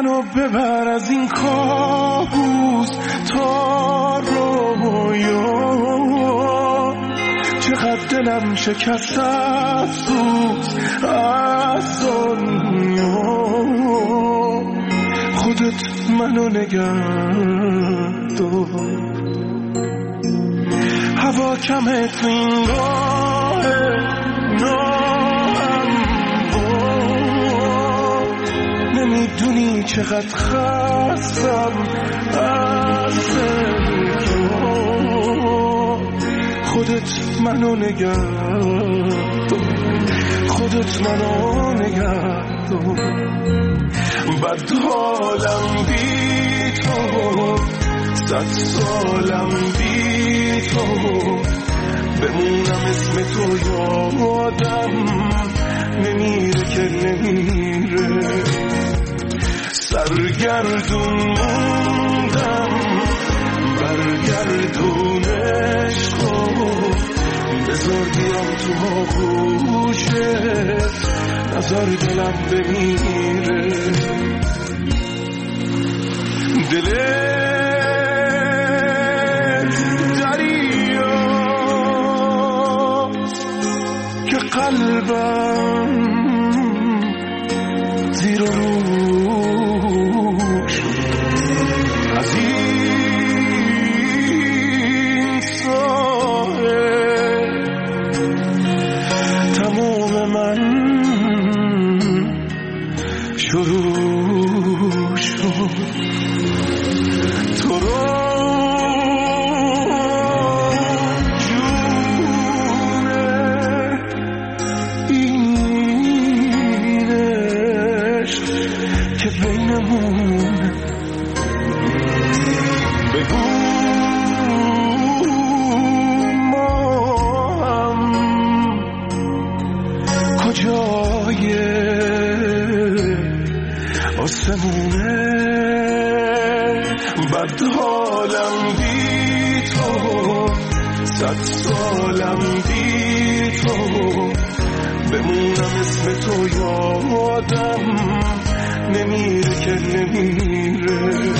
منو ببر از این کابوس تا رویا، چقدر دلم شکست افسوس از دنیا. خودت منو نگه دار، هوا کمه تو این راه نمیدونی چقدر خستم از تو. خودت منو نگه دار، خودت منو نگه دار. بد حالم بی تو، 100 سالم بی تو، بمونم اسم تو یادم نمیره که نمیره. سرگردون موندم برگردونش کن، بذار بیام تو آغوشت، نذار دلم بمیره. دلت دریاست که قلبم زیر و رو از این ساحل تمام من شروع شد. تو رو جونه این عشق که بینمونه، بگو ما هم کجای آسمونه. بد حالم بی تو، 100 سالم بی تو، بمونم اسم تو یادم نمیره که نمیره.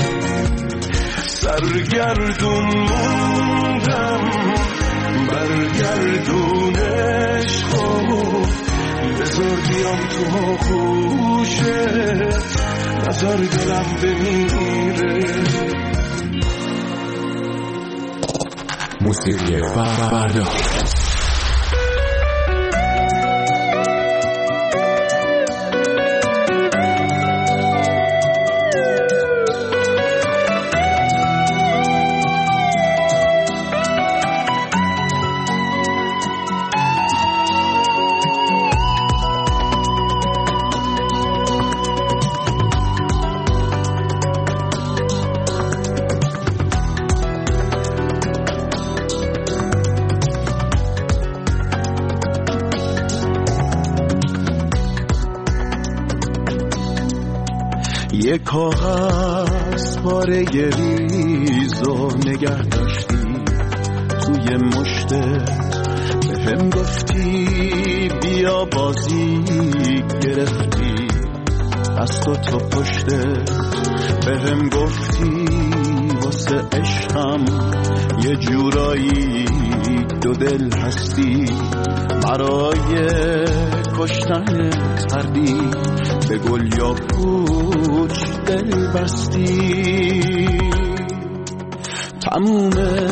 سرگردون موندم برگردونش کن، بذار بیام تو آغوشت، نذار دلم بمیره. موسیقی فردا یه کاغذ پاره ریزو نگه داشتی توی مشتت، بهم گفتی بیا بازی گرفتی دست و تو پشتت، بهم گفتی واسه عشقم یه جورایی دو دل هستی، برای کشتن کردی به گل یا پوچ دل بستی. تموم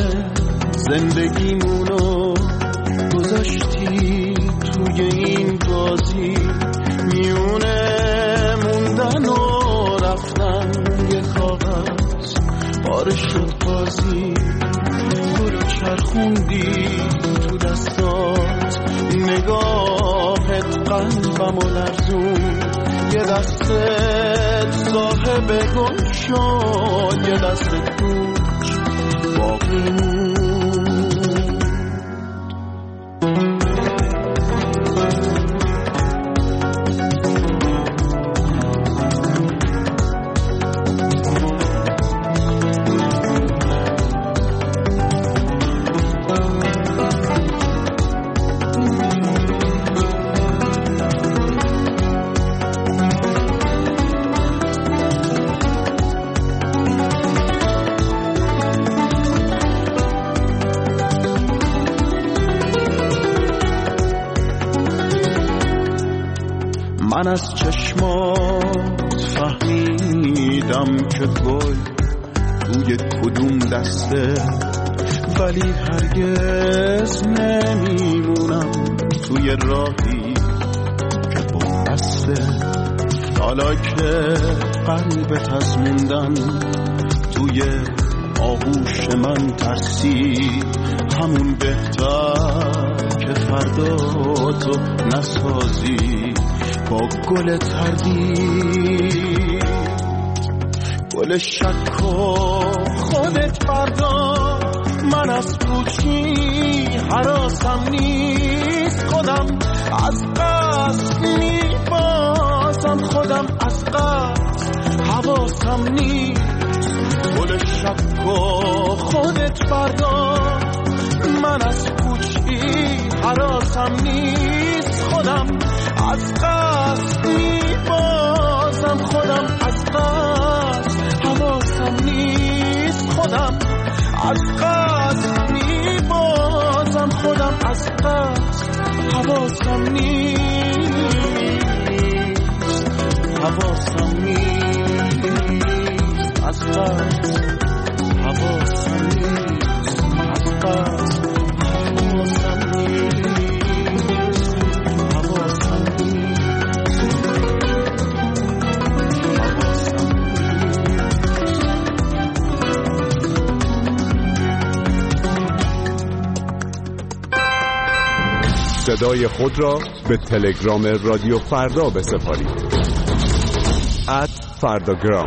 زندگیمونو گذاشتی توی این بازی، میونه موندن و رفتن یه کاغذ پاره شد بازی. تو رو چرخوندی تو دستات، نگاهت قلبمو لرزون، یه دستت صاحب گل شد، یه دستت کوچ باقی موند. من از چشمات فهمیدم که گل روی کدوم دسته، ولی هرگز نمیمونم توی راهی که بسته. حالا که قلبت از موندن توی آغوش من ترسی، همون بهتر که فردا تو نسازی با گل تردید، گل شک و خودت فردا. من از پوچی حراسم نیست، خودم از قصد میبازم، خودم از قصد حواسم نیست. گل شک و خودت فردا. من از پوچی حراسم نیست، خودم از قصد میبازم، خودم از قصد حواسم نیست. خودم از قصد میبازم، خودم از قصد حواسم نیست، حواسم نیست. از قصد حواسم نیست، از قصد حواسم نیست، حواسم صدای خود را به تلگرام رادیو فردا بسپارید. @فرداگرام.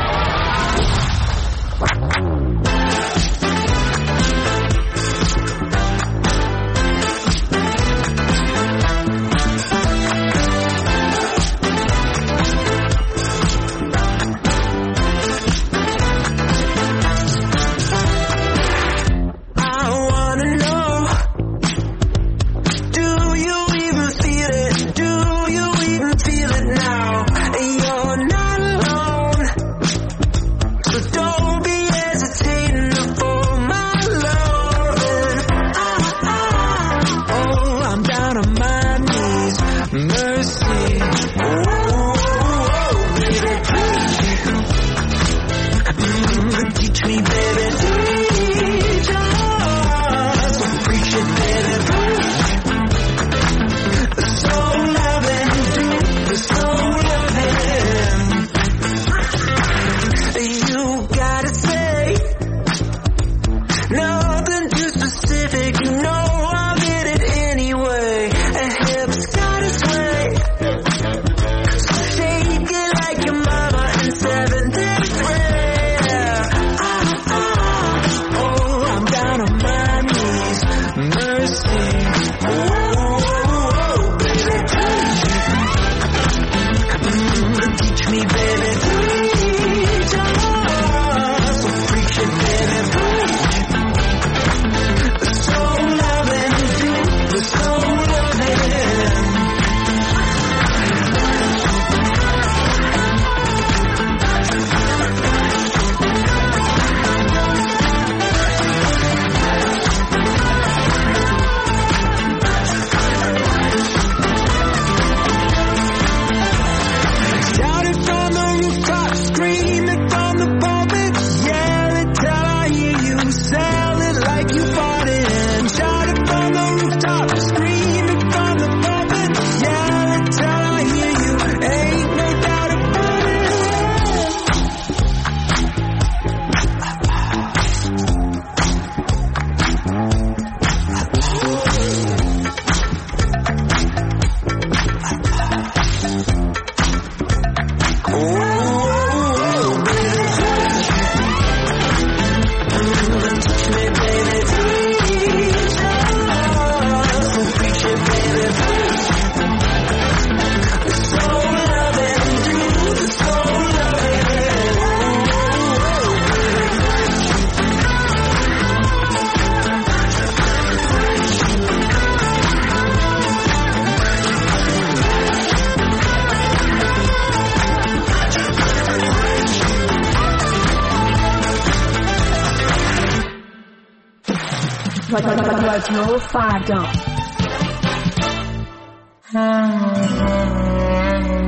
رادیو فردا.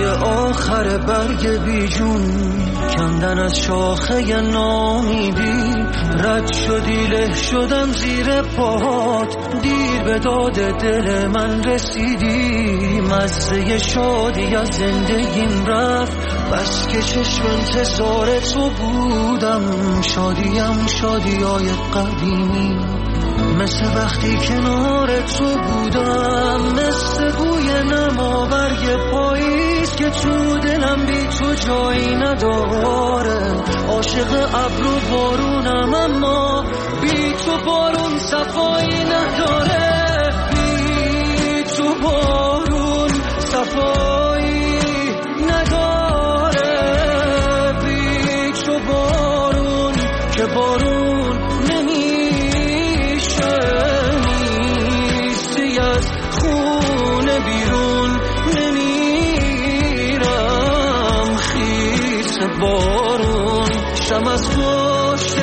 آخر برگ بیجون کندن از شاخه نامیدی، رد شدی له شدم زیر پاهات، دیر به داد دل من رسیدی، مزه شادی از زندگیم رفت، بس که چشم انتظار تو بودم، شادیم شادیای قدیمی، مثل وقتی کنار تو بودم، مثل بوی نماورگ پاییز که تو دلم بی تو جایی نداره، عاشق ابر و بارونم اما بی تو بارون صفایی نداره، بی تو بارون صفایی نداره، بی تو بارون که بارون نمیشه، نیستی از خونه بیرون نمیرم، خیس بارون شم از پشت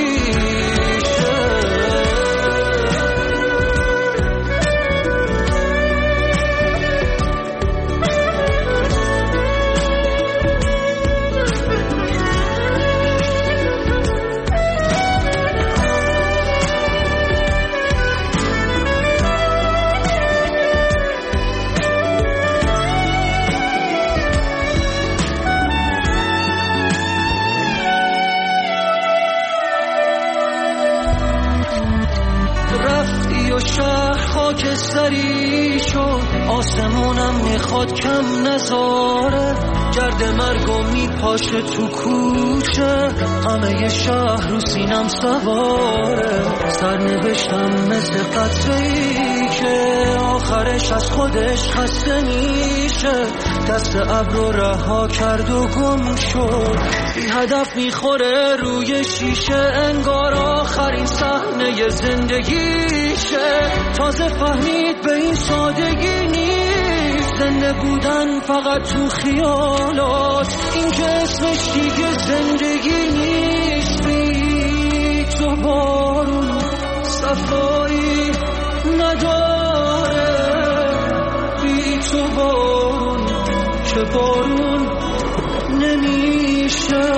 خاکستری شد، آسمونم میخواد کم نذاره، گرد مرگو میپاشه تو کوچه، همه شهر رو سینم سواره، سرنوشتم مثل قطره‌ای که آخرش از خودش خسته میشه، دست ابر رو رها کرد و گم شد، بی هدف میخوره روی شیشه، انگار آخرین صحنه زندگیشه، تازه فهمید به این سادگی نیست، زنده بودن فقط تو خیالات، این که اسمش دیگه زندگی نیست، بی تو بارون صفایی نداره، بی تو بارون که بارون نمیشه،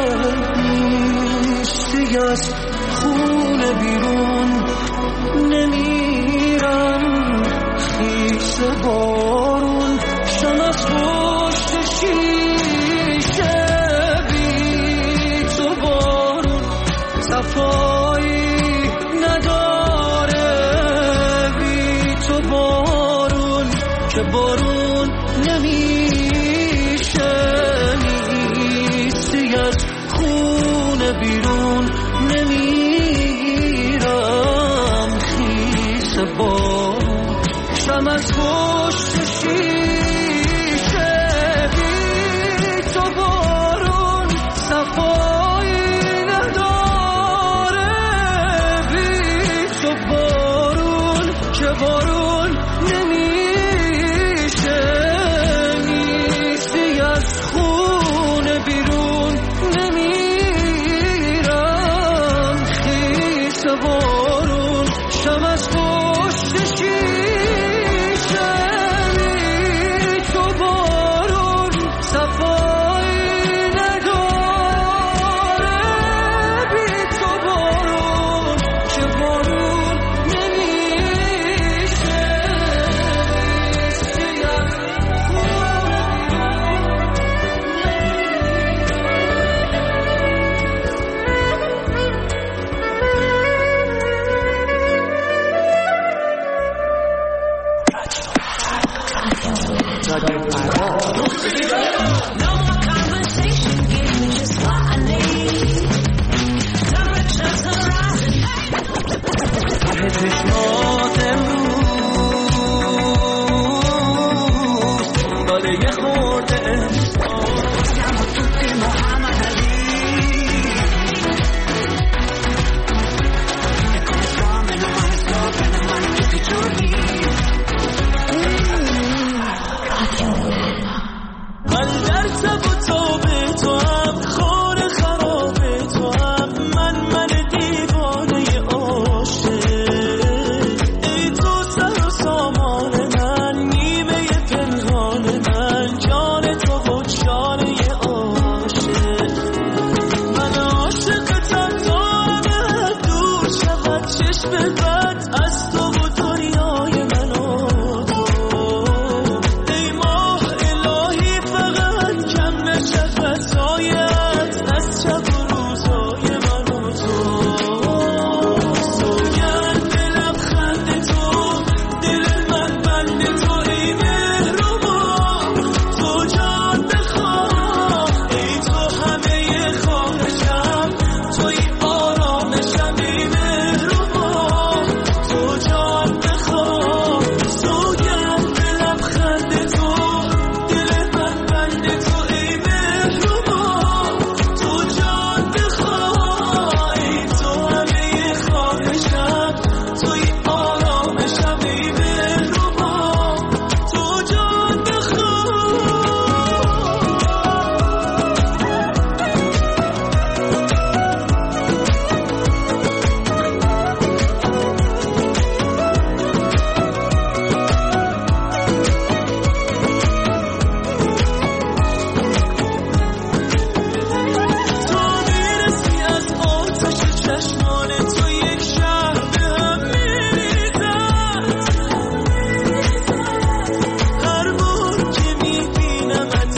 نیستی از خونه بیرون نمیرم، خیس بارون شم از پشت شیشه، بی تو بارون صفایی نداره، بی تو بارون که بارون نمیشه، نیستی از خونه بیرون نمیرم، خیس بارون شم از پشت شیشه، بی تو بارون صفایی نداره، بی تو بارون که بارون نمیشه، نیستی از خونه بیرون نمیرم، خیس بارون شم از پشت شیشه، بی تو بارون صفایی نداره، بی تو بارون که بارون نمیشه، نیستی از چشمات امروز داره یه خورده من در تب و تاب تو هم خور خراب تو هم من دیوانه عاشق، ای تو سر و سامان من، نیمه پنهان من، جان تو و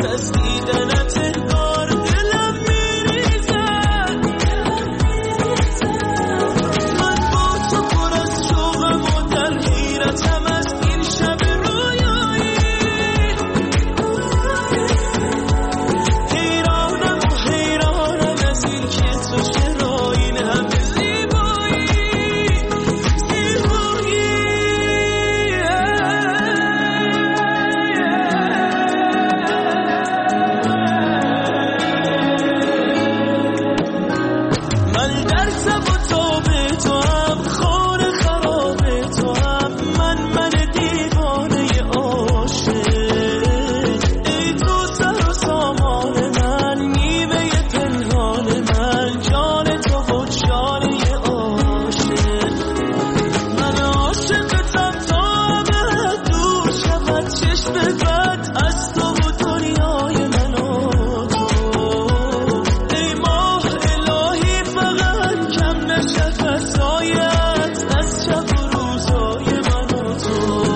از دیدنت انگار دلم میریزد. من با تو پر از شوقم و در حیرتم از این شب رویایی. حیرانم و حیرانم از این که تو چرا این همه زیبایی. من در تب و تاب تو هم، خار خراب تو هم، من دیوانه عاشق. ای تو سر و سامان من، نیمه پنهان من، جان تو و جانه عاشق. من عاشقتم تا ابد دور شود چشم بد از تو و دنیای من و تو. ای ماه الهی فقط کم نشه فضایت از شب و روزای من و تو.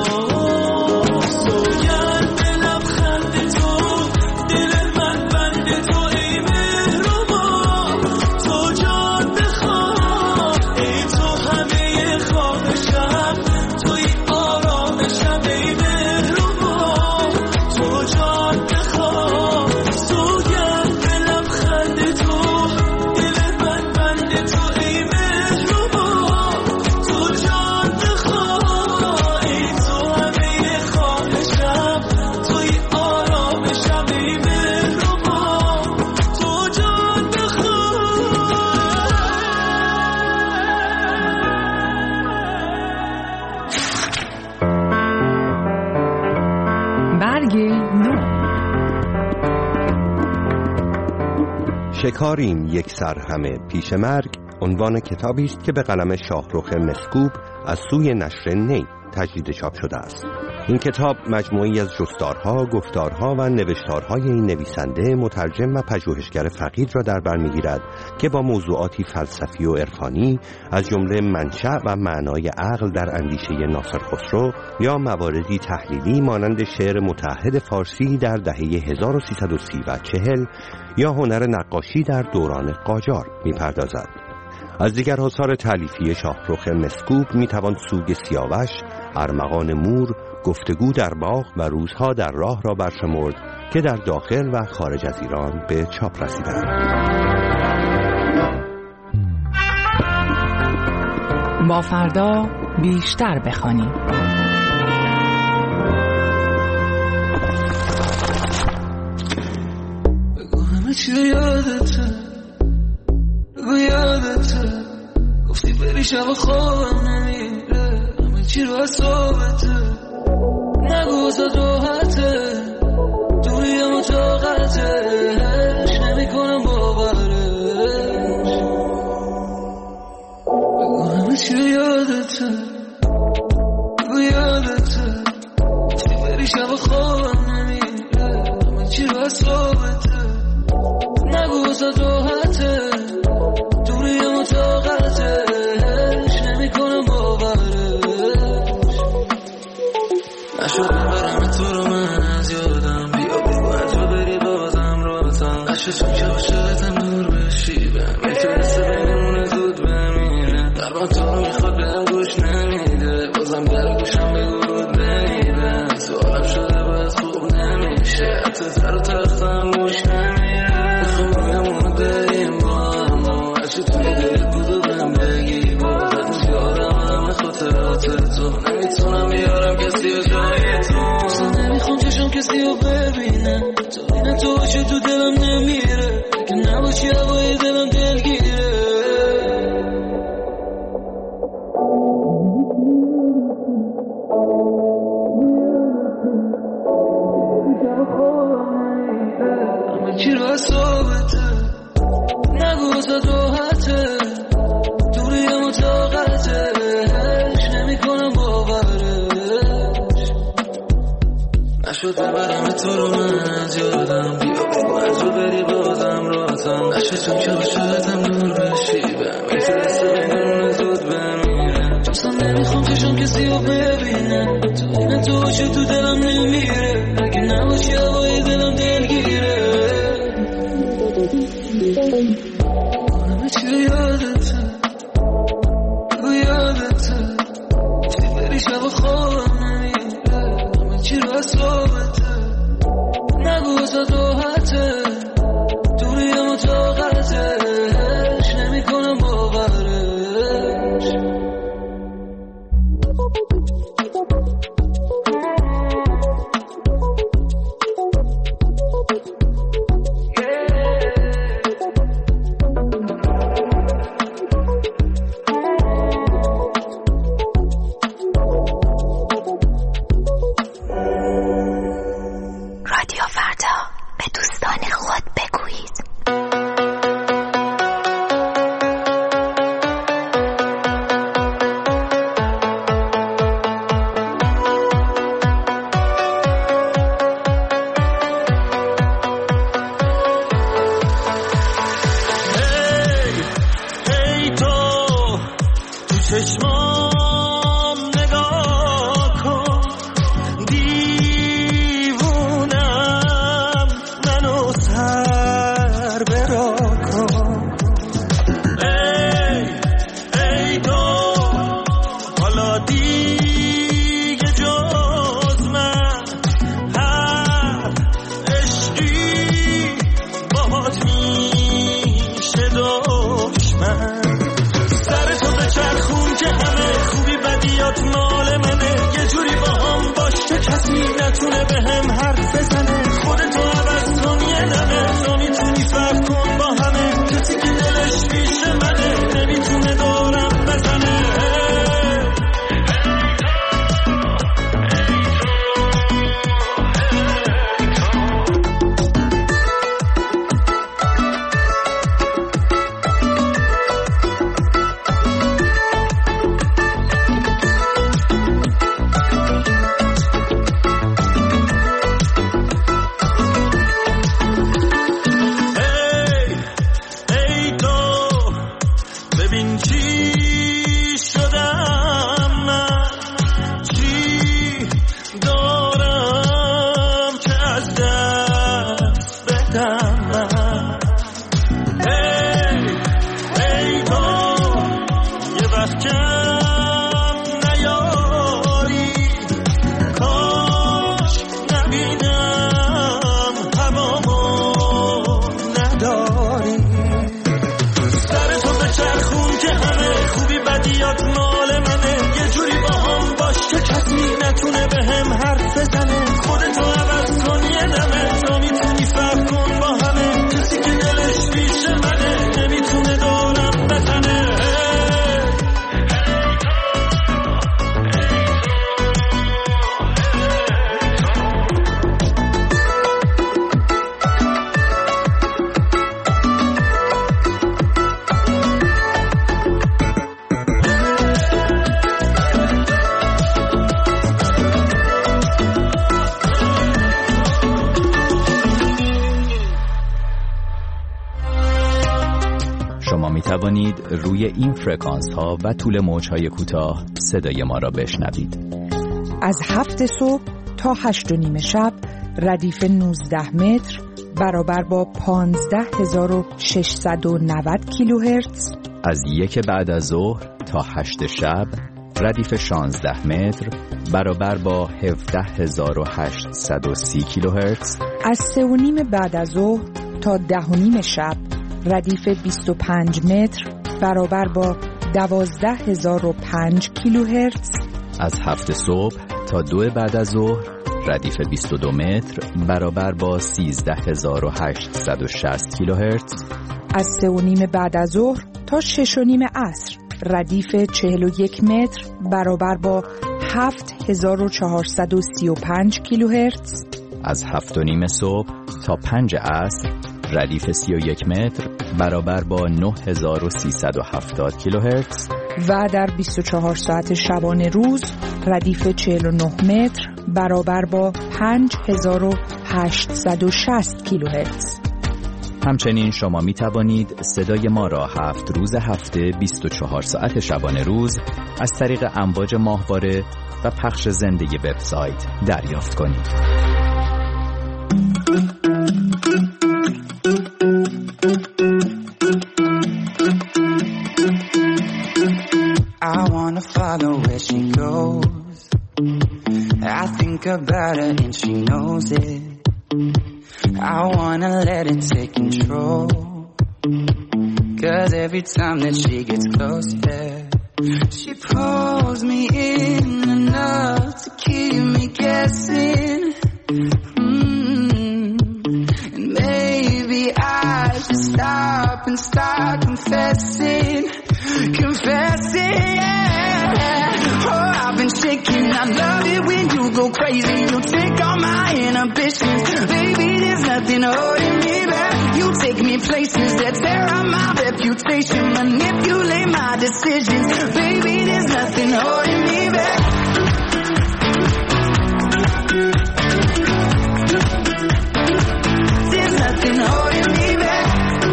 سوگند لبخند تو، دل من بند تو، ای مهربان تو جان بخواه. ای تو همه خواهشم، توی آرامشم، ای مهربان تو جان بخواه. سوگند لبخند تو، دل من بند تو، ای مهربان تو جان بخواه. ای تو همه خواهشم، توی آرامشم، ای مهربان تو جان برگ نو. شکاریم یک سر همه پیش مرگ عنوان کتابی است که به قلم شاهرخ مسکوب از سوی نشر نی تجدید چاپ شده است. این کتاب مجموعی از جستارها، گفتارها و نوشتارهای این نویسنده مترجم و پژوهشگر فقید را در بر می‌گیرد که با موضوعاتی فلسفی و عرفانی از جمله منشأ و معنای عقل در اندیشه ناصر خسرو یا مواردی تحلیلی مانند شعر متعهد فارسی در دهه 1330 و 40 یا هنر نقاشی در دوران قاجار می‌پردازد. از دیگر آثار تالیفی شاهرخ مسکوب میتوان سوگ سیاوش، ارمغان مور، گفتگو در باغ و روزها در راه را برشمرد که در داخل و خارج از ایران به چاپ رسیدند. با فردا بیشتر بخوانیم. بگو همه چی یادته، بگو یادته، گفتی بری شب خوابم نمیره، همه چی رو اصابته، نگو زد راحته، دوریم و طاقتش نمی کنم باورش. بگو همه چی یادته، بگو یادته، گفتی بری شب خوابم نمیره، همه چی رو اصابته، نگو زد راحته، دوریم و طاقتش نمی کنم باورش. نشد برم تو رو من از یادم، بیا بگو از رو بری بازم راتم، نشد چون که عاشقتم دور بشی، بهم میتونسته بینمونه زود بمیره، درمان تو رو میخواد بهم گوش نمیده، بازم در گوشم بگو رود نمیده، سوالم شده باید خوب نمیشه، حتی سر و تختم گوش نمیره، خونمون داریم با هم و هرچی توی دلت بود و بهم بگی، بازت میارم همه خاطرات تو، نمیتونم بیارم کسی و جای تو، اصلا نمیخوام چشم کسی رو ببینم، تا این تو باشه تو دلم نمیره، اگه نباشی هوای دلم دلگیره. همه چی رو اصابته، نگو زد راحته، دوریم و طاقتش نمی کنم باورش. نشد برم تو رو من از یادم، بیا بگو از رو بری بازم راتم، نشد چون که عاشقتم دور بشی، بهم میتونسته بینمونه زود بمیره، چون نمیخوام چشم کسی رو ببینم، تا این تو باشه تو دلم نمیره، اگه نباشی هوای دلم دلگیره. همه چی یادته، تو یادته، چی بری شب خوابم نمیره، همه چی رو اصابته، نگو واسه راحته، دوری اما طاقتش نمی کنم باورش. رادیو فردا، به دوستان خود بگویید. ای تو چشمام نگاه کن، دیوونم منو سر برا کن. ای تو حالا دیگه جز من هر عشقی باهات میشه دشمن. سر تو به چرخون که همه خوبی بدیات مال منه، یه جوری با هم باش که کسی نتونه به هم حرف بزنه. خودتو عوض کن یه دمه، تو میتونی فرق کن با همه، کسی که دلش پیش منه نمیتونه دورم بزنه. ای تو ببین چی شدم من، چی دارم که از دست بدم من. ای تو یه وقت کم نیاری، کاش نبینم هوامو نداری. سر تو به چرخون که همه خوبی بدیات مال منه، یه جوری با هم باش که کسی نتونه به هم حرف بزنه. خودتو عوض کن یه دمه، تو میتونی فرق کن با همه، کسی که دلش پیش منه نمیتونه دورم بزنه. شما می توانید روی این فرکانس ها و طول موج های کوتاه صدای ما را بشنوید. از 7 صبح تا 8:30 شب ردیف 19 متر برابر با 15690 کیلوهرتز. از 1 بعد از ظهر تا 8 شب ردیف 16 متر برابر با 17830 کیلوهرتز. از 3:30 بعد از ظهر تا 10:30 شب ردیف 25 متر برابر با 12005 کیلوهرتز. از 7 صبح تا 2 بعد از ظهر ردیف 22 متر برابر با 13860 کیلوهرتز. از 3:30 بعد از ظهر تا 6:30 عصر ردیف 41 متر برابر با 7435 کیلوهرتز. از 7:30 صبح تا 5 عصر ردیف 31 متر برابر با 9370 کیلوهرتز. و در 24 ساعت شبانه روز ردیف 49 متر برابر با 5860 کیلوهرتز. همچنین شما می توانید صدای ما را 7 روز هفته 24 ساعت شبانه روز از طریق امواج ماهواره و پخش زنده وبسایت دریافت کنید. wanna let it take control. 'Cause every time that she gets close, yeah, she pulls me in enough to keep me guessing. And maybe I should stop and start confessing, yeah. Oh, I've been shaking. I love it when you go crazy. You take all my inhibitions. Baby, there's nothing holding me back. You take me places that tear up my reputation, manipulate my decisions. Baby, there's nothing holding me back. There's nothing holding me back.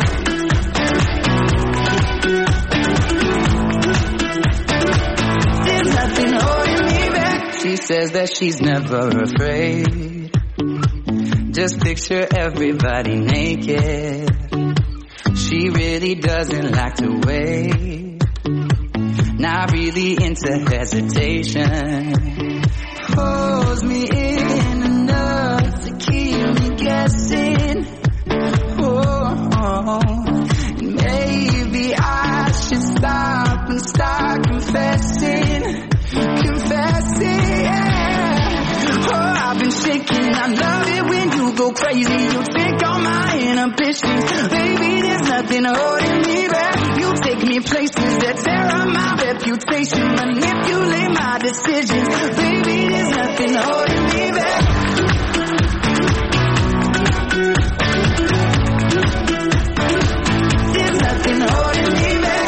There's nothing holding me back. She says that she's never afraid. Just picture everybody naked. She really doesn't like to wait. Not really into hesitation. Pulls me in enough to keep me guessing. Oh, and maybe I should stop and start confessing, yeah. Oh, I've been shaking. I love it when you go crazy. You take all my inhibitions. Baby, there's nothing holding me back. You take me places that tear up my reputation, manipulate my decisions. Baby, there's nothing holding me back. There's nothing holding me back.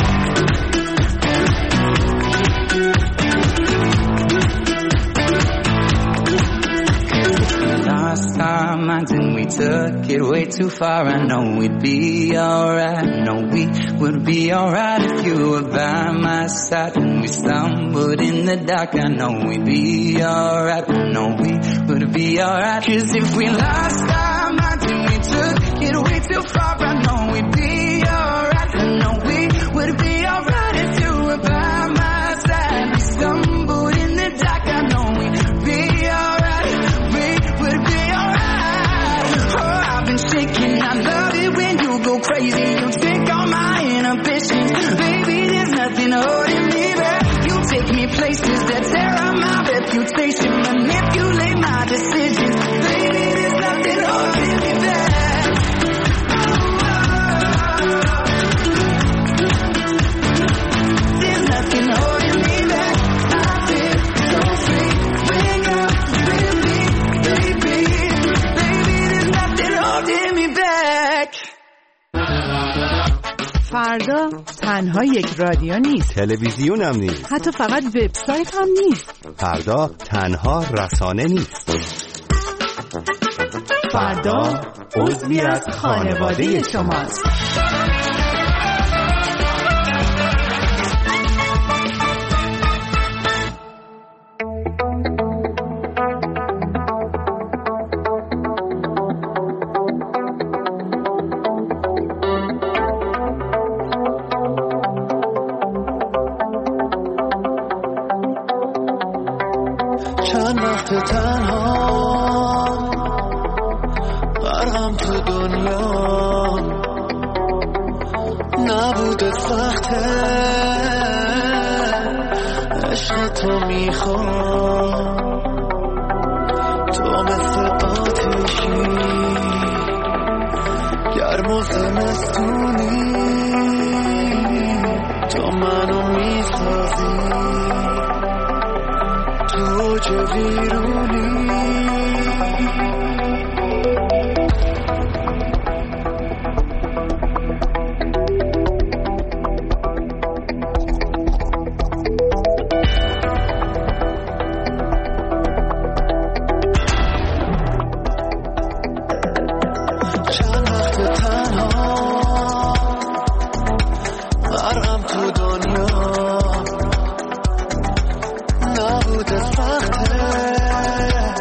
Lost our minds and we took it way too far. I know we'd be alright. I know we would be alright if you were by my side. When we stumbled in the dark, I know we'd be alright. I know we would be alright. 'Cause if we lost our minds and we took it way too far, I know we'd be alright. I know we would be alright if you were by my side. We stumbled in the dark, I know we'd be alright. We would be alright. Oh, I've been shaking. I love it when you go crazy. You take all my inhibitions. Baby, there's nothing holding me back. You take me places that tear up my reputation, manipulate my decisions. Baby, there's nothing holding me back. There's nothing holding me back. I feel so free when you're with me, baby. Baby, there's nothing holding me back. فردا تنها یک رادیو نیست، تلویزیون هم نیست، حتی فقط وبسایت هم نیست. فردا تنها رسانه نیست. فردا عضوی از خانواده شماست. چند وقت تنها غرقم تو دنیا، نبوده سخته عشق تو میخوام، تو مثل آتشی گرم و زمستونی، تو منو میسازی تو چه ویرونی. چند وقت تنها غرقم تو دنیا، نبوده سخته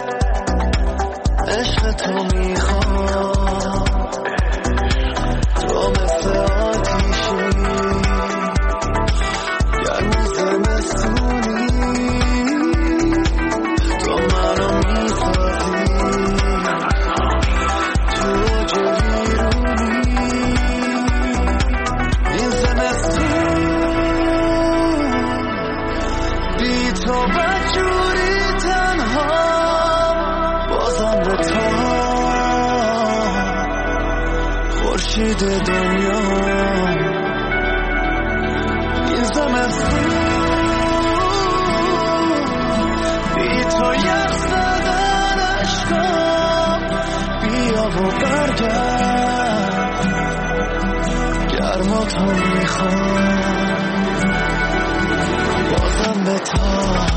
خورشید دنیا این زمستون بی تو یخ زدن عشقم بیا و برگرد گرما تو میخوام بازم به تا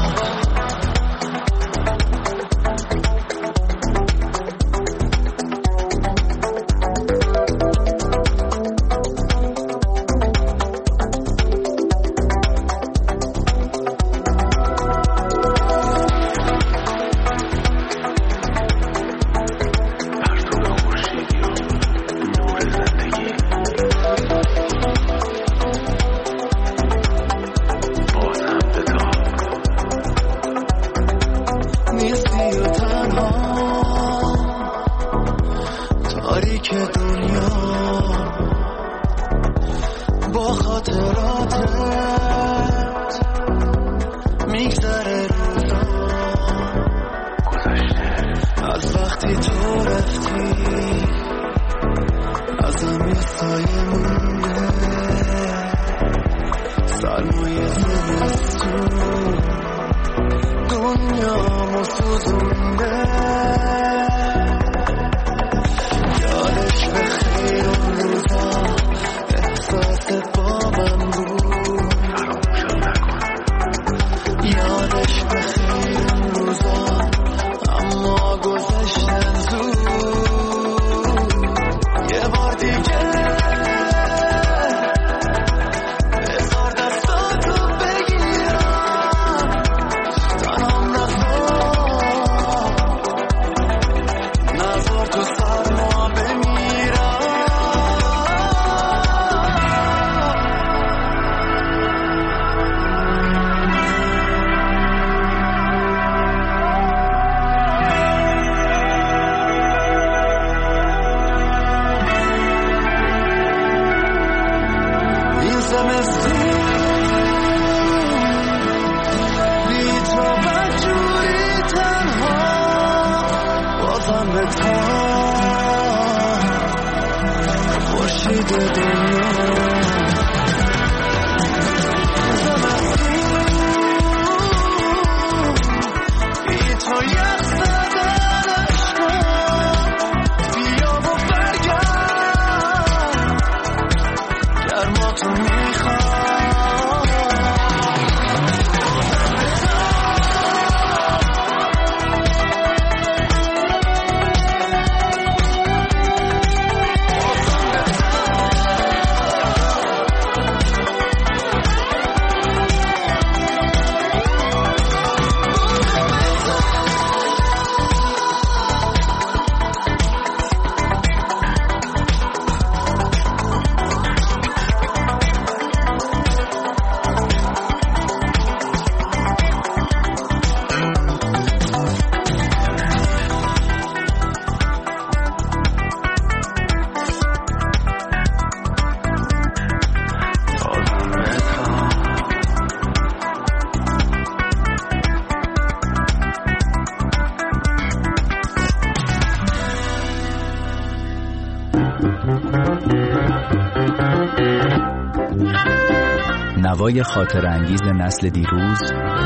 نوای خاطر انگیز نسل دیروز،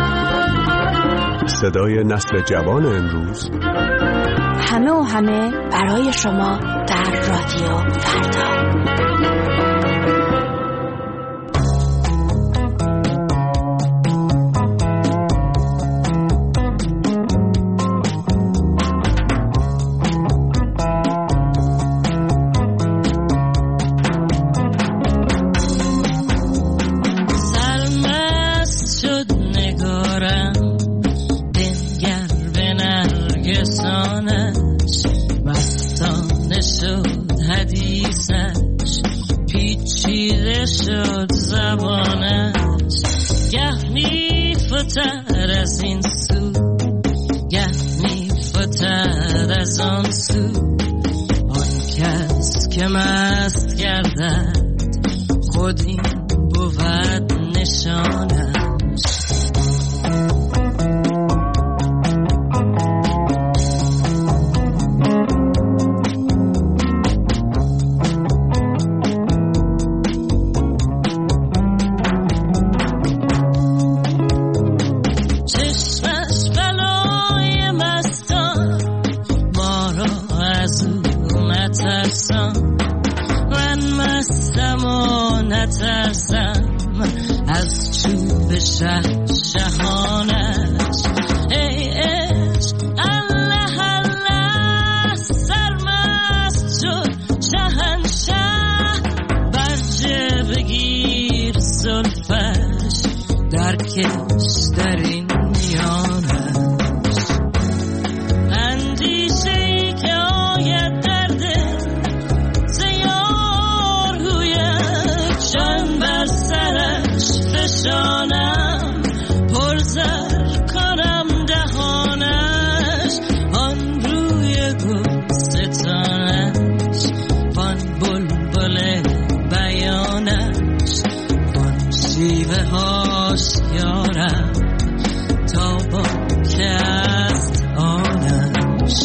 صدای نسل جوان امروز، همه و همه برای شما در رادیو فردا. مستم و نترسم از چوب شهانش. ای عشق الله الله سرمست شد شهنشه، برجه بگیر زلفش درکش در این میانش. اندیشه ای که آید درده زیار رویت، جان بر سرش فشانم پرزر کنم دهانش. آن روی گلستانش، آن بلبل بیانش، آن شیوه هاش یارم تا با که است آنش.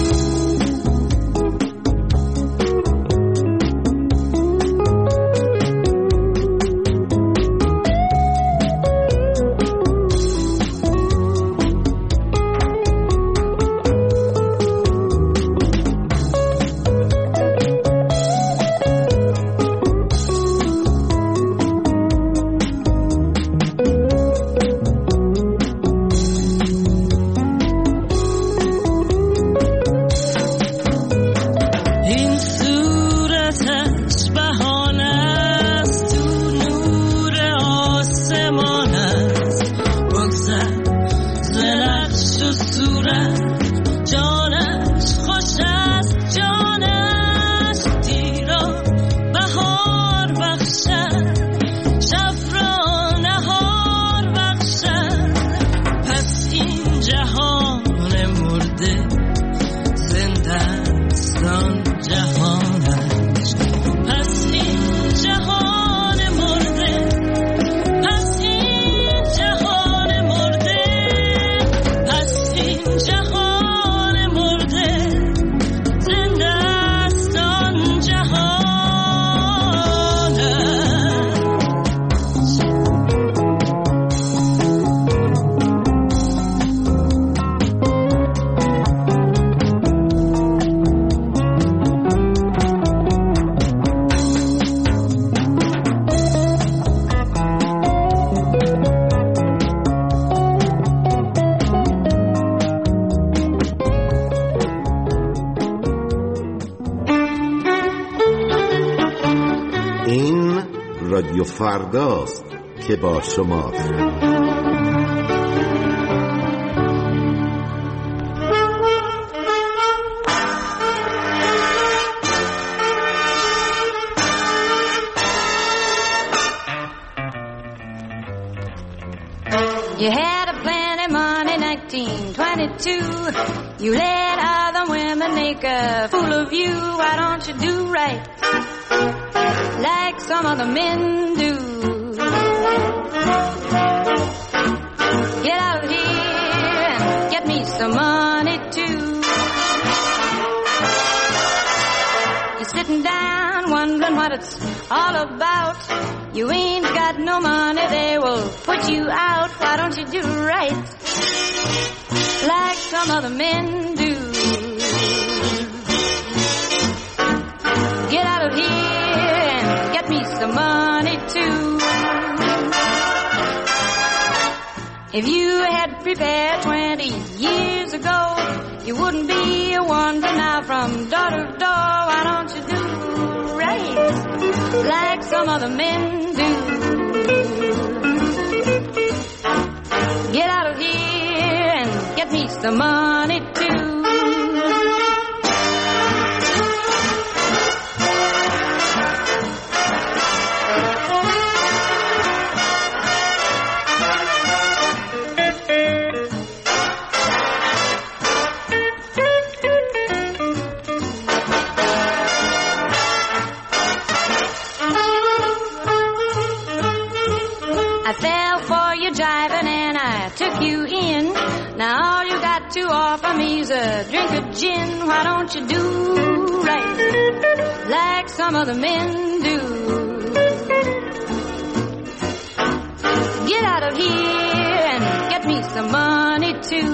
رادیو فرداست که با شماست. You had a plenty money, 1922. You let other women make a fool of you. Why don't you do right like some other men do? Get out here and get me some money too. You're sitting down wondering what it's all about. You ain't got no money, they will put you out. Why don't you do right like some other men do? Get out of here and get me some money too. If you had prepared 20 years ago, you wouldn't be wandering out from door to door. Why don't you do right like some other men do? Get out of here and get me some money too. Took you in. Now all you got to offer me's a drink of gin. Why don't you do right like some other men do? Get out of here and get me some money too.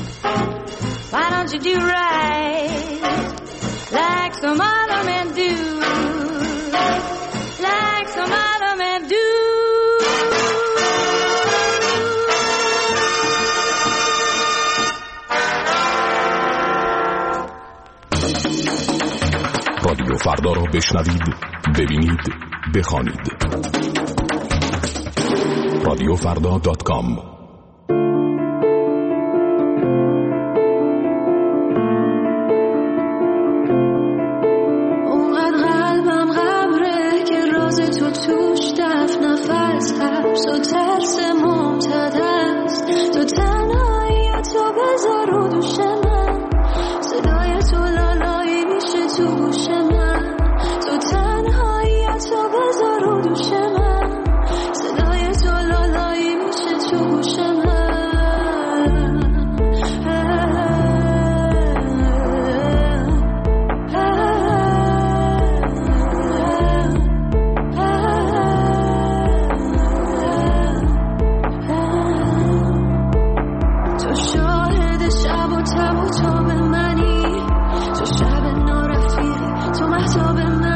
Why don't you do right like some other men do? رادیو فردا را بشنوید، ببینید، بخوانید. رادیوفردا.com. توش دفن نفس حبس و ترس ممتد است. تو تنهایی تو بذار رو دوش من، صدای تو لالایی میشه تو گوش من. تو تنهایی تو بذار رو دوش من، صدای تو لالایی میشه تو گوش من. تو شب نارفیقی، تو مهتاب من.